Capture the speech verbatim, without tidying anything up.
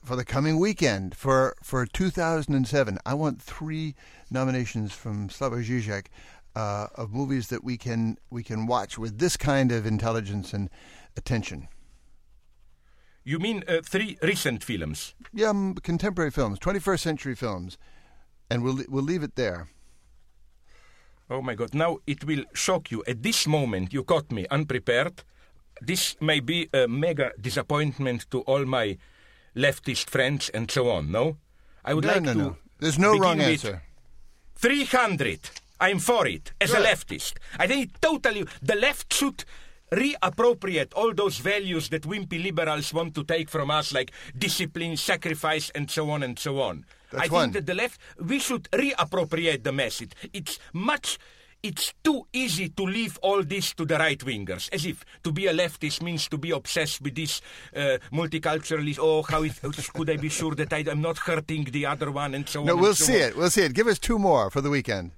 for the coming weekend for for two thousand seven. I want three nominations from Slavoj Žižek uh, of movies that we can we can watch with this kind of intelligence and attention. You mean uh, three recent films? Yeah, um, contemporary films, twenty-first century films, and we'll we'll leave it there. Oh my God! Now it will shock you. At this moment, you caught me unprepared. This may be a mega disappointment to all my leftist friends and so on. No, I would no, like no, to. No. There's no wrong answer. Three hundred. I'm for it as Good. a leftist. I think it totally the left should reappropriate all those values that wimpy liberals want to take from us, like discipline, sacrifice, and so on and so on. That's I one. think that the left, we should reappropriate the message. It's much, it's too easy to leave all this to the right-wingers, as if to be a leftist means to be obsessed with this uh, multiculturalism. Oh, how it, could I be sure that I, I'm not hurting the other one, and so No, on. we'll and so see on. it. We'll see it. Give us two more for the weekend.